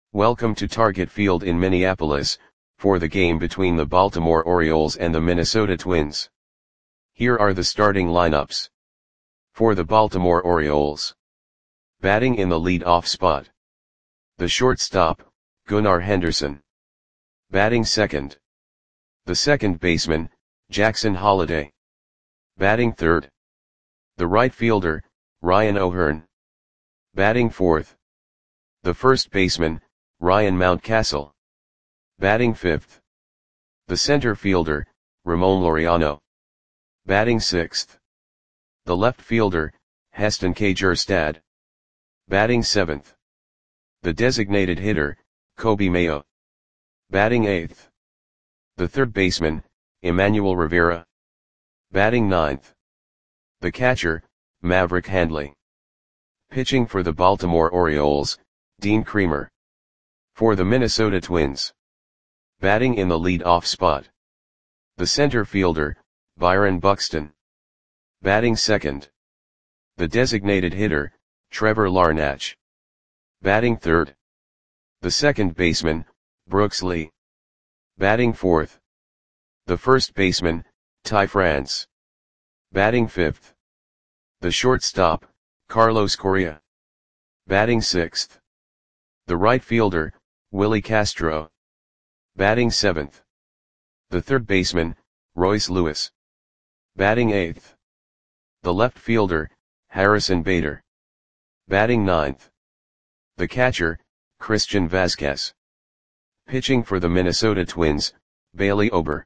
Welcome to Target Field in Minneapolis, for the game between the Baltimore Orioles and the Minnesota Twins. Here are the starting lineups. For the Baltimore Orioles. Batting in the lead-off spot. The shortstop, Gunnar Henderson. Batting second. The second baseman, Jackson Holliday. Batting third. The right fielder, Ryan O'Hearn. Batting fourth. The first baseman, Ryan Mountcastle. Batting fifth. The center fielder, Ramon Laureano. Batting sixth. The left fielder, Heston Kjerstad. Batting seventh. The designated hitter, Coby Mayo. Batting eighth. The third baseman, Emmanuel Rivera. Batting ninth. The catcher, Maverick Handley. Pitching for the Baltimore Orioles, Dean Kremer. For the Minnesota Twins. Batting in the lead-off spot. The center fielder, Byron Buxton. Batting second. The designated hitter, Trevor Larnach. Batting third. The second baseman, Brooks Lee. Batting fourth. The first baseman, Ty France. Batting fifth. The shortstop, Carlos Correa. Batting sixth. The right fielder, Willie Castro. Batting seventh. The third baseman, Royce Lewis. Batting eighth. The left fielder, Harrison Bader. Batting ninth. The catcher, Christian Vazquez. Pitching for the Minnesota Twins, Bailey Ober.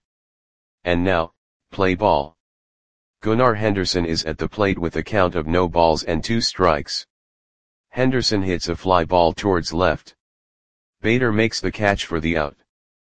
And now, play ball. Gunnar Henderson is at the plate with a count of no balls and 2 strikes. Henderson hits a fly ball towards left. Bader makes the catch for the out.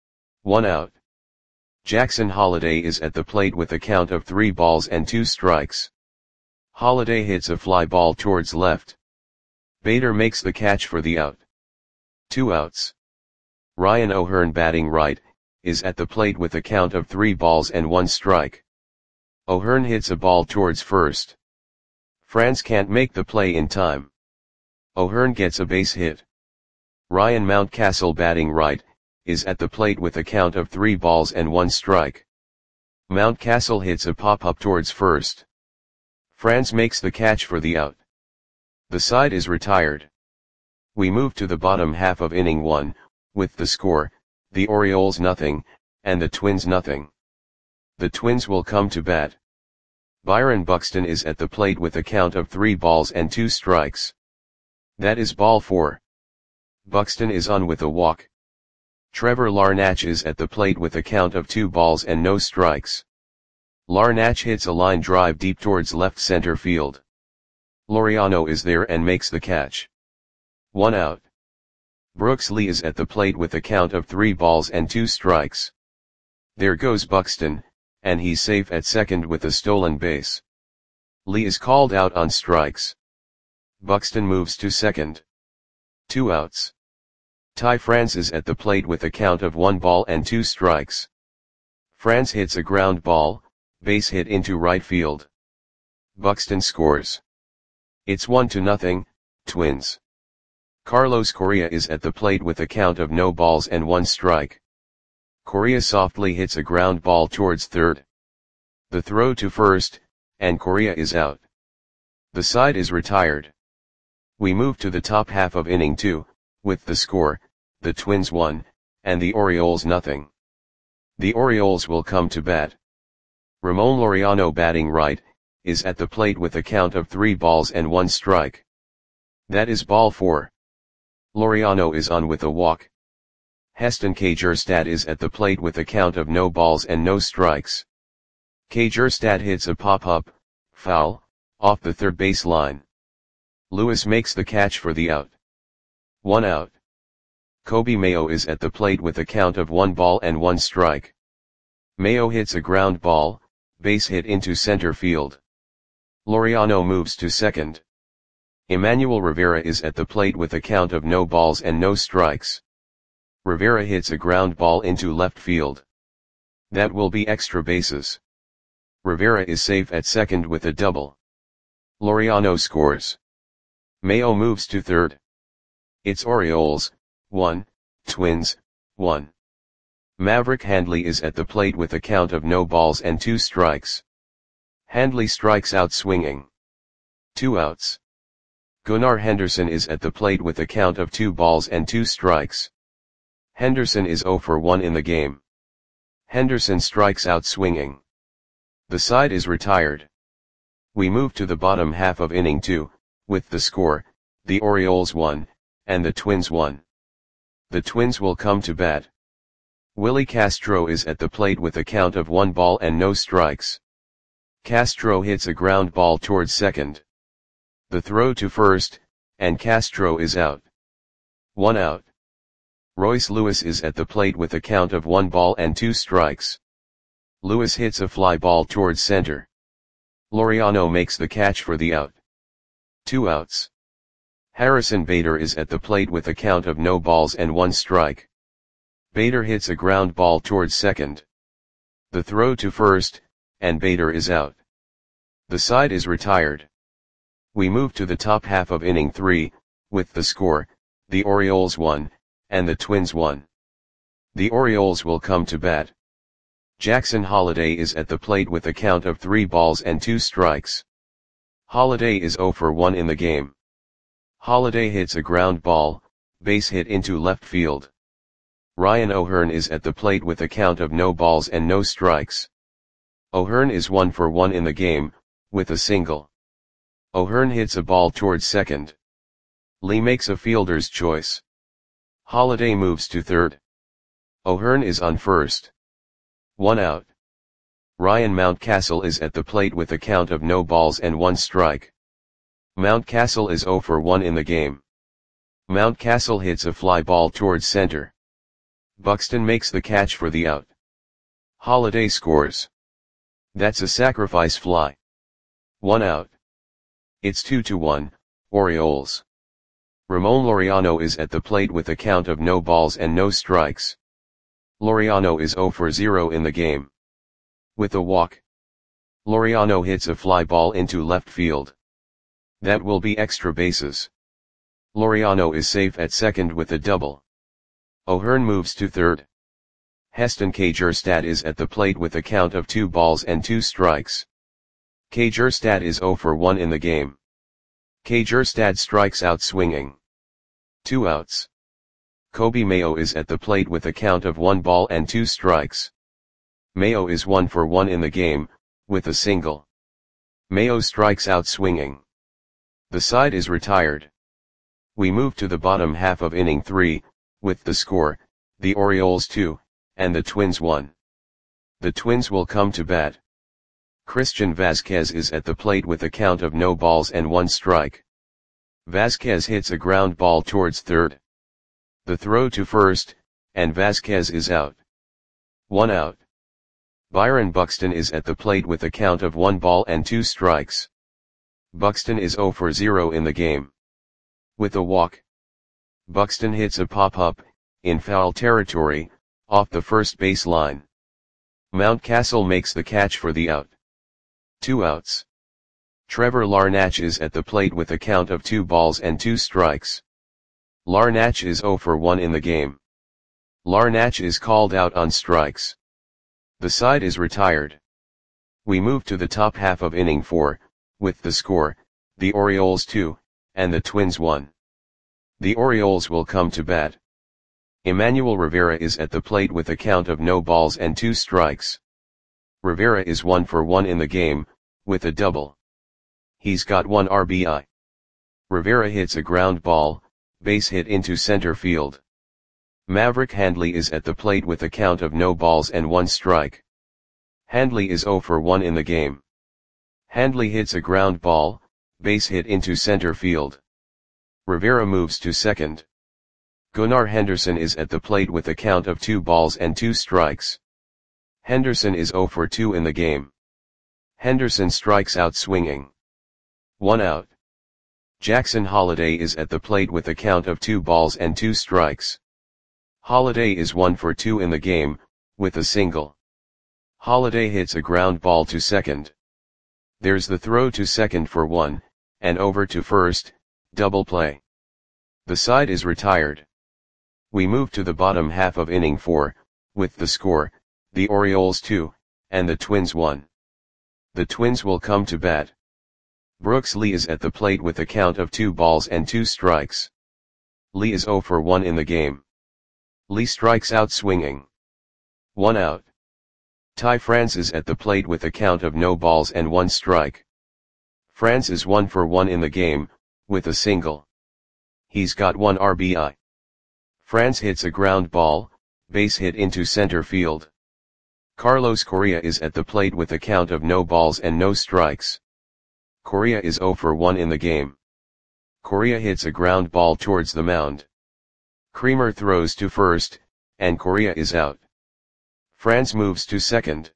1 out. Jackson Holliday is at the plate with a count of 3 balls and 2 strikes. Holliday hits a fly ball towards left. Bader makes the catch for the out. 2 outs. Ryan O'Hearn, batting right, is at the plate with a count of 3 balls and 1 strike. O'Hearn hits a ball towards first. France can't make the play in time. O'Hearn gets a base hit. Ryan Mountcastle, batting right, is at the plate with a count of 3 balls and 1 strike. Mountcastle hits a pop-up towards first. France makes the catch for the out. The side is retired. We move to the bottom half of inning 1, with the score, the Orioles 0, and the Twins 0. The Twins will come to bat. Byron Buxton is at the plate with a count of 3 balls and 2 strikes. That is ball 4. Buxton is on with a walk. Trevor Larnach is at the plate with a count of 2 balls and no strikes. Larnach hits a line drive deep towards left center field. Laureano is there and makes the catch. 1 out. Brooks Lee is at the plate with a count of 3 balls and 2 strikes. There goes Buxton, and he's safe at second with a stolen base. Lee is called out on strikes. Buxton moves to second. 2 outs. Ty France is at the plate with a count of 1 ball and 2 strikes. France hits a ground ball, base hit into right field. Buxton scores. It's 1-0, Twins. Carlos Correa is at the plate with a count of no balls and 1 strike. Correa softly hits a ground ball towards third. The throw to first, and Correa is out. The side is retired. We move to the top half of inning 2, with the score, the Twins 1, and the Orioles 0. The Orioles will come to bat. Ramon Laureano, batting right, is at the plate with a count of 3 balls and 1 strike. That is ball 4. Laureano is on with a walk. Heston Kjerstad is at the plate with a count of no balls and no strikes. Kjerstad hits a pop-up, foul, off the third base line. Lewis makes the catch for the out. 1 out. Coby Mayo is at the plate with a count of 1 ball and 1 strike. Mayo hits a ground ball, base hit into center field. Laureano moves to second. Emmanuel Rivera is at the plate with a count of no balls and no strikes. Rivera hits a ground ball into left field. That will be extra bases. Rivera is safe at second with a double. Laureano scores. Mayo moves to third. It's Orioles, 1, Twins, 1. Maverick Handley is at the plate with a count of no balls and 2 strikes. Handley strikes out swinging. 2 outs. Gunnar Henderson is at the plate with a count of 2 balls and 2 strikes. Henderson is 0 for 1 in the game. Henderson strikes out swinging. The side is retired. We move to the bottom half of inning 2, with the score, the Orioles 1, and the Twins 1. The Twins will come to bat. Willie Castro is at the plate with a count of 1 ball and no strikes. Castro hits a ground ball towards second. The throw to first, and Castro is out. 1 out. Royce Lewis is at the plate with a count of 1 ball and 2 strikes. Lewis hits a fly ball towards center. Laureano makes the catch for the out. 2 outs. Harrison Bader is at the plate with a count of no balls and 1 strike. Bader hits a ground ball towards second. The throw to first, and Bader is out. The side is retired. We move to the top half of inning 3, with the score, the Orioles 1, and the Twins 1. The Orioles will come to bat. Jackson Holliday is at the plate with a count of 3 balls and 2 strikes. Holliday is 0 for 1 in the game. Holliday hits a ground ball, base hit into left field. Ryan O'Hearn is at the plate with a count of no balls and no strikes. O'Hearn is 1 for 1 in the game, with a single. O'Hearn hits a ball towards second. Lee makes a fielder's choice. Holliday moves to third. O'Hearn is on first. 1 out. Ryan Mountcastle is at the plate with a count of no balls and 1 strike. Mountcastle is 0 for 1 in the game. Mountcastle hits a fly ball towards center. Buxton makes the catch for the out. Holliday scores. That's a sacrifice fly. 1 out. It's 2-1, Orioles. Ramon Laureano is at the plate with a count of no balls and no strikes. Laureano is 0 for 0 in the game. With a walk. Laureano hits a fly ball into left field. That will be extra bases. Laureano is safe at second with a double. O'Hearn moves to third. Heston Kjerstad is at the plate with a count of 2 balls and 2 strikes. Kjerstad is 0 for 1 in the game. Kjerstad strikes out swinging. 2 outs. Kobe Mayo is at the plate with a count of 1 ball and 2 strikes. Mayo is 1 for 1 in the game, with a single. Mayo strikes out swinging. The side is retired. We move to the bottom half of inning 3, with the score, the Orioles 2, and the Twins 1. The Twins will come to bat. Christian Vazquez is at the plate with a count of no balls and 1 strike. Vazquez hits a ground ball towards third. The throw to first, and Vazquez is out. 1 out. Byron Buxton is at the plate with a count of 1 ball and 2 strikes. Buxton is 0 for 0 in the game. With a walk. Buxton hits a pop-up, in foul territory, off the first base line. Mountcastle makes the catch for the out. 2 outs. Trevor Larnach is at the plate with a count of 2 balls and 2 strikes. Larnach is 0 for 1 in the game. Larnach is called out on strikes. The side is retired. We move to the top half of inning 4, with the score, the Orioles 2, and the Twins 1. The Orioles will come to bat. Emmanuel Rivera is at the plate with a count of no balls and 2 strikes. Rivera is 1 for 1 in the game, with a double. He's got 1 RBI. Rivera hits a ground ball, base hit into center field. Maverick Handley is at the plate with a count of no balls and 1 strike. Handley is 0 for 1 in the game. Handley hits a ground ball, base hit into center field. Rivera moves to second. Gunnar Henderson is at the plate with a count of 2 balls and 2 strikes. Henderson is 0 for 2 in the game. Henderson strikes out swinging. 1 out. Jackson Holliday is at the plate with a count of 2 balls and 2 strikes. Holliday is 1 for 2 in the game, with a single. Holliday hits a ground ball to second. There's the throw to second for 1, and over to first, double play. The side is retired. We move to the bottom half of inning 4, with the score, the Orioles 2, and the Twins 1. The Twins will come to bat. Brooks Lee is at the plate with a count of 2 balls and 2 strikes. Lee is 0 for 1 in the game. Lee strikes out swinging. 1 out. Ty France is at the plate with a count of no balls and 1 strike. France is 1 for 1 in the game, with a single. He's got 1 RBI. France hits a ground ball, base hit into center field. Carlos Correa is at the plate with a count of no balls and no strikes. Correa is 0 for 1 in the game. Correa hits a ground ball towards the mound. Creamer throws to first, and Correa is out. France moves to second.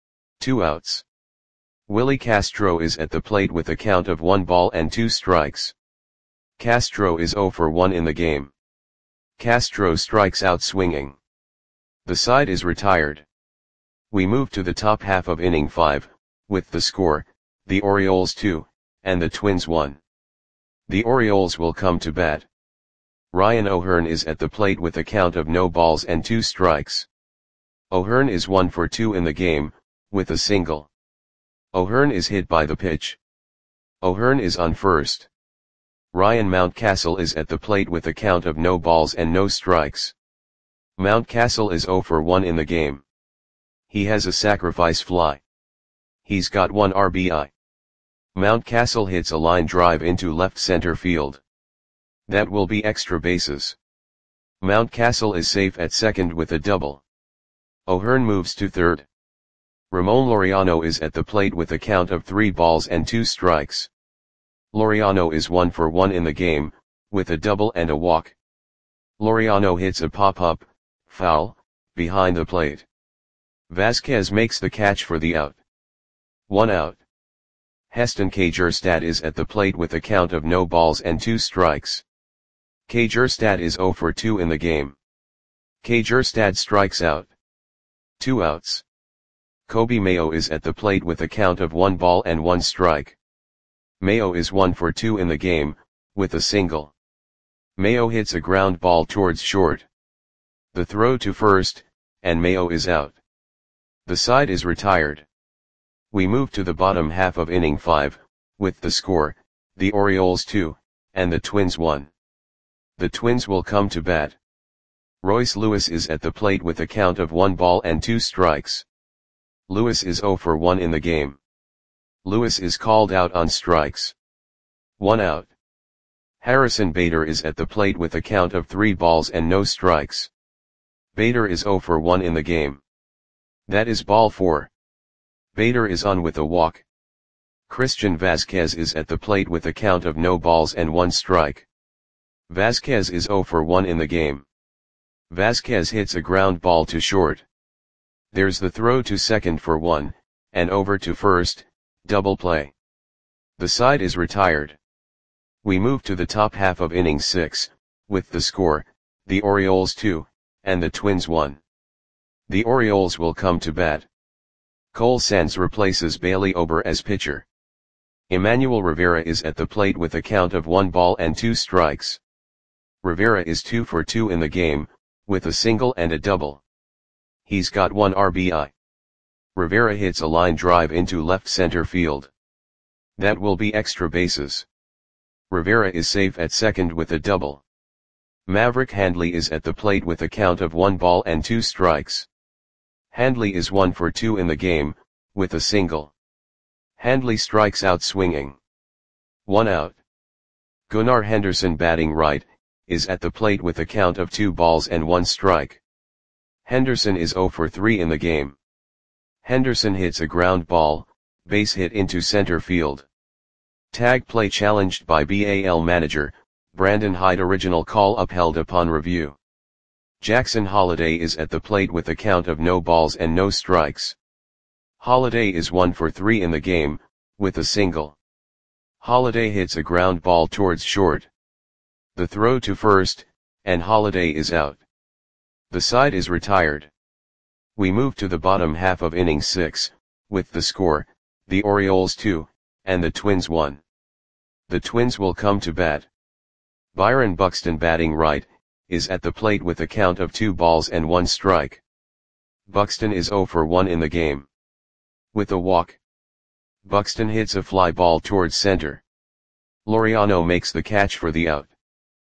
2 outs. Willie Castro is at the plate with a count of 1 ball and 2 strikes. Castro is 0 for 1 in the game. Castro strikes out swinging. The side is retired. We move to the top half of inning 5, with the score, the Orioles 2, and the Twins 1. The Orioles will come to bat. Ryan O'Hearn is at the plate with a count of no balls and 2 strikes. O'Hearn is 1 for 2 in the game, with a single. O'Hearn is hit by the pitch. O'Hearn is on first. Ryan Mountcastle is at the plate with a count of no balls and no strikes. Mountcastle is 0 for 1 in the game. He has a sacrifice fly. He's got 1 RBI. Mountcastle hits a line drive into left center field. That will be extra bases. Mountcastle is safe at second with a double. O'Hearn moves to third. Ramon Laureano is at the plate with a count of 3 balls and 2 strikes. Laureano is 1 for 1 in the game, with a double and a walk. Laureano hits a pop-up, foul, behind the plate. Vasquez makes the catch for the out. 1 out. Heston Kjerstad is at the plate with a count of no balls and 2 strikes. Kjerstad is 0 for 2 in the game. Kjerstad strikes out. 2 outs. Kobe Mayo is at the plate with a count of 1 ball and 1 strike. Mayo is 1 for 2 in the game, with a single. Mayo hits a ground ball towards short. The throw to first, and Mayo is out. The side is retired. We move to the bottom half of inning 5, with the score, the Orioles 2, and the Twins 1. The Twins will come to bat. Royce Lewis is at the plate with a count of 1 ball and 2 strikes. Lewis is 0 for 1 in the game. Lewis is called out on strikes. 1 out. Harrison Bader is at the plate with a count of 3 balls and no strikes. Bader is 0 for 1 in the game. That is ball 4. Bader is on with a walk. Christian Vasquez is at the plate with a count of no balls and 1 strike. Vasquez is 0 for 1 in the game. Vasquez hits a ground ball to short. There's the throw to second for 1, and over to first, double play. The side is retired. We move to the top half of inning 6, with the score, the Orioles 2, and the Twins 1. The Orioles will come to bat. Cole Sands replaces Bailey Ober as pitcher. Emmanuel Rivera is at the plate with a count of 1 ball and 2 strikes. Rivera is 2 for 2 in the game, with a single and a double. He's got 1 RBI. Rivera hits a line drive into left center field. That will be extra bases. Rivera is safe at second with a double. Maverick Handley is at the plate with a count of 1 ball and 2 strikes. Handley is 1 for 2 in the game, with a single. Handley strikes out swinging. 1 out. Gunnar Henderson, batting right, is at the plate with a count of 2 balls and 1 strike. Henderson is 0 for 3 in the game. Henderson hits a ground ball, base hit into center field. Tag play challenged by BAL manager, Brandon Hyde. Original call upheld upon review. Jackson Holliday is at the plate with a count of no balls and no strikes. Holliday is 1 for 3 in the game, with a single. Holliday hits a ground ball towards short. The throw to first, and Holliday is out. The side is retired. We move to the bottom half of inning 6, with the score, the Orioles 2, and the Twins 1. The Twins will come to bat. Byron Buxton, batting right, is at the plate with a count of 2 balls and 1 strike. Buxton is 0 for 1 in the game. With a walk, Buxton hits a fly ball towards center. Laureano makes the catch for the out.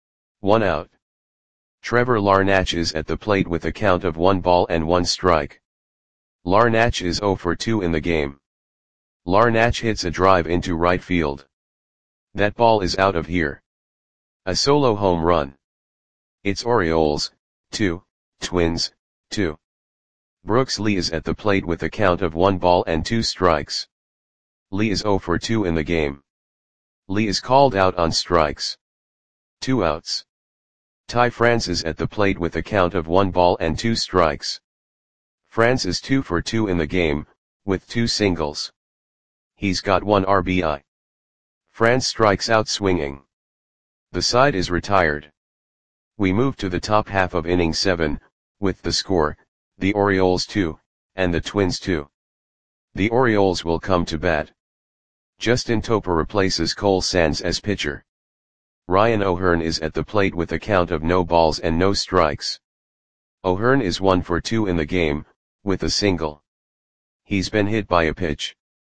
1 out. Trevor Larnach is at the plate with a count of 1 ball and 1 strike. Larnach is 0 for 2 in the game. Larnach hits a drive into right field. That ball is out of here. A solo home run. It's Orioles, 2, Twins, 2. Brooks Lee is at the plate with a count of 1 ball and 2 strikes. Lee is 0 for 2 in the game. Lee is called out on strikes. 2 outs. Ty France is at the plate with a count of 1 ball and 2 strikes. France is 2 for 2 in the game, with 2 singles. He's got 1 RBI. France strikes out swinging. The side is retired. We move to the top half of inning 7, with the score, the Orioles 2, and the Twins 2. The Orioles will come to bat. Justin Topa replaces Cole Sands as pitcher. Ryan O'Hearn is at the plate with a count of no balls and no strikes. O'Hearn is 1 for 2 in the game, with a single. He's been hit by a pitch.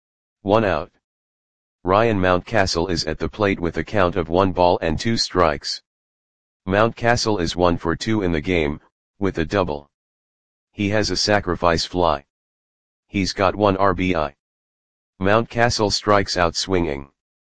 1 out. Ryan Mountcastle is at the plate with a count of 1 ball and 2 strikes. Mountcastle is 1 for 2 in the game, with a double. He has a sacrifice fly. He's got 1 RBI. Mountcastle strikes out swinging.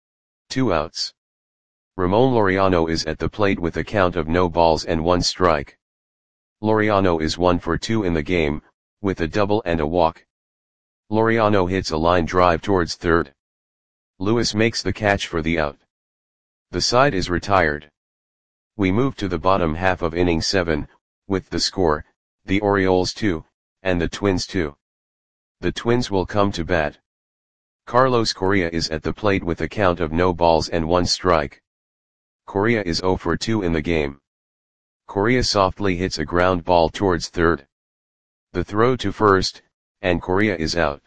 2 outs. Ramon Laureano is at the plate with a count of no balls and 1 strike. Laureano is 1 for 2 in the game, with a double and a walk. Laureano hits a line drive towards third. Lewis makes the catch for the out. The side is retired. We move to the bottom half of inning 7, with the score, the Orioles 2, and the Twins 2. The Twins will come to bat. Carlos Correa is at the plate with a count of no balls and 1 strike. Correa is 0 for 2 in the game. Correa softly hits a ground ball towards third. The throw to first, and Correa is out.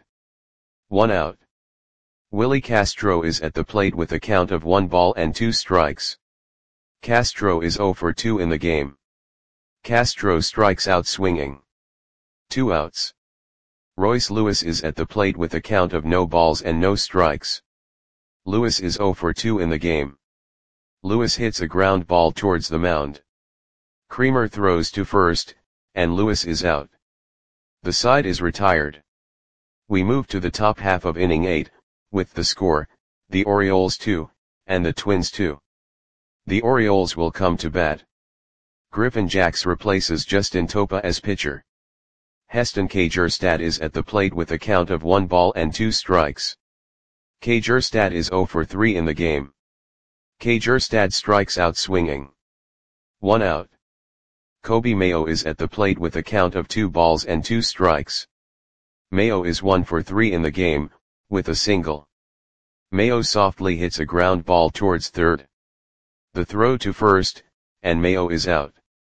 1 out. Willie Castro is at the plate with a count of 1 ball and 2 strikes. Castro is 0 for 2 in the game. Castro strikes out swinging. 2 outs. Royce Lewis is at the plate with a count of no balls and no strikes. Lewis is 0 for 2 in the game. Lewis hits a ground ball towards the mound. Creamer throws to first, and Lewis is out. The side is retired. We move to the top half of inning 8, with the score, the Orioles 2, and the Twins 2. The Orioles will come to bat. Griffin Jax replaces Justin Topa as pitcher. Heston Kjerstad is at the plate with a count of 1 ball and 2 strikes. Kjerstad is 0 for 3 in the game. Kjerstad strikes out swinging. 1 out. Kobe Mayo is at the plate with a count of 2 balls and 2 strikes. Mayo is 1 for 3 in the game, with a single. Mayo softly hits a ground ball towards third. The throw to first, and Mayo is out.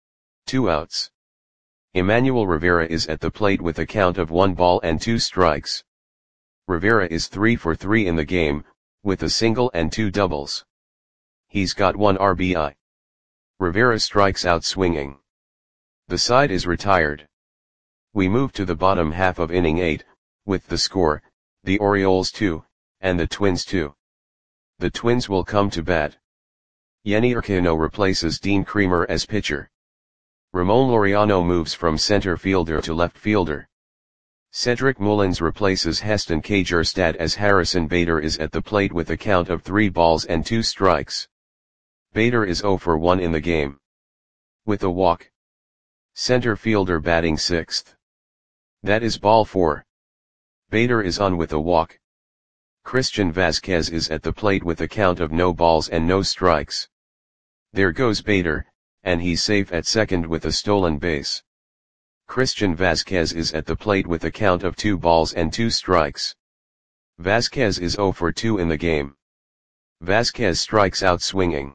2 outs. Emmanuel Rivera is at the plate with a count of 1 ball and 2 strikes. Rivera is 3 for 3 in the game, with a single and 2 doubles. He's got 1 RBI. Rivera strikes out swinging. The side is retired. We move to the bottom half of inning 8, with the score, the Orioles 2, and the Twins 2. The Twins will come to bat. Yenny Urquiano replaces Dean Creamer as pitcher. Ramon Laureano moves from center fielder to left fielder. Cedric Mullins replaces Heston Kjerstad as Harrison Bader is at the plate with a count of 3 balls and 2 strikes. Bader is 0 for 1 in the game. With a walk. Center fielder batting 6th. That is ball 4. Bader is on with a walk. Christian Vasquez is at the plate with a count of no balls and no strikes. There goes Bader, and he's safe at second with a stolen base. Christian Vasquez is at the plate with a count of 2 balls and 2 strikes. Vasquez is 0 for 2 in the game. Vasquez strikes out swinging.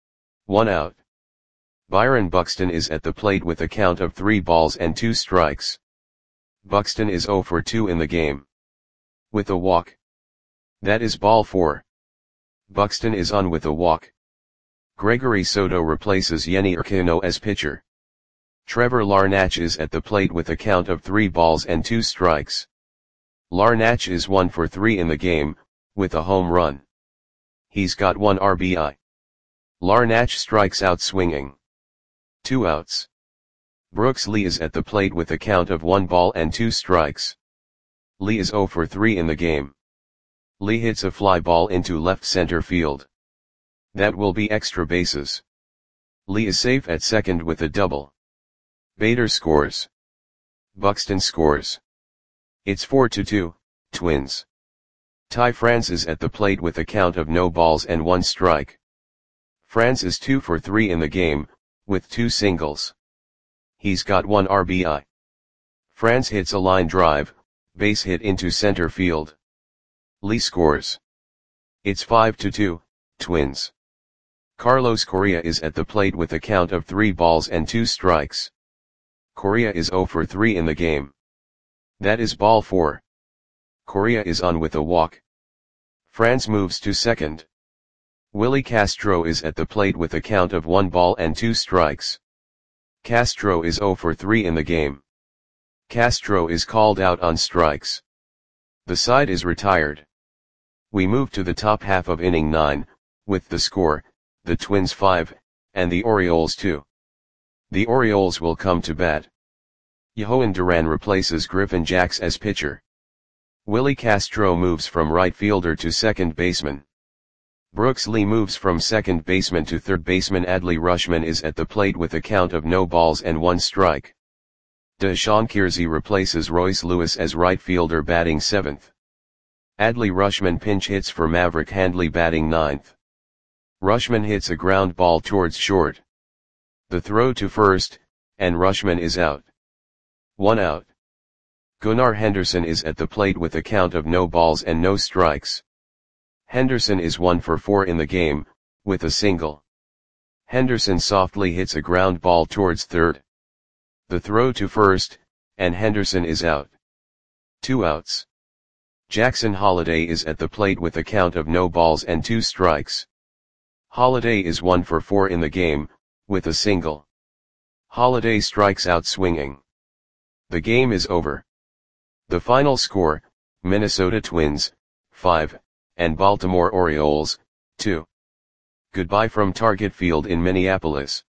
1 out. Byron Buxton is at the plate with a count of 3 balls and 2 strikes. Buxton is 0 for 2 in the game. With a walk. That is ball 4. Buxton is on with a walk. Gregory Soto replaces Yenny Urquiano as pitcher. Trevor Larnach is at the plate with a count of 3 balls and 2 strikes. Larnach is 1 for 3 in the game, with a home run. He's got 1 RBI. Larnach strikes out swinging. 2 outs. Brooks Lee is at the plate with a count of 1 ball and 2 strikes. Lee is 0 for 3 in the game. Lee hits a fly ball into left center field. That will be extra bases. Lee is safe at second with a double. Bader scores. Buxton scores. It's 4-2, Twins. Ty France is at the plate with a count of no balls and 1 strike. France is 2 for 3 in the game, with 2 singles. He's got 1 RBI. France hits a line drive, base hit into center field. Lee scores. It's 5-2, Twins. Carlos Correa is at the plate with a count of 3 balls and 2 strikes. Correa is 0 for 3 in the game. That is ball 4. Correa is on with a walk. France moves to second. Willie Castro is at the plate with a count of 1 ball and 2 strikes. Castro is 0 for 3 in the game. Castro is called out on strikes. The side is retired. We move to the top half of inning 9, with the score, the Twins 5, and the Orioles 2. The Orioles will come to bat. Yohan Duran replaces Griffin Jax as pitcher. Willie Castro moves from right fielder to second baseman. Brooks Lee moves from second baseman to third baseman. Adley Rutschman is at the plate with a count of no balls and 1 strike. Deshaun Kiersey replaces Royce Lewis as right fielder batting 7th. Adley Rutschman pinch hits for Maverick Handley batting 9th. Rutschman hits a ground ball towards short. The throw to first, and Rutschman is out. 1 out. Gunnar Henderson is at the plate with a count of no balls and no strikes. Henderson is 1 for 4 in the game, with a single. Henderson softly hits a ground ball towards third. The throw to first, and Henderson is out. 2 outs. Jackson Holliday is at the plate with a count of no balls and 2 strikes. Holliday is 1 for 4 in the game, with a single. Holliday strikes out swinging. The game is over. The final score, Minnesota Twins, 5, and Baltimore Orioles, 2. Goodbye from Target Field in Minneapolis.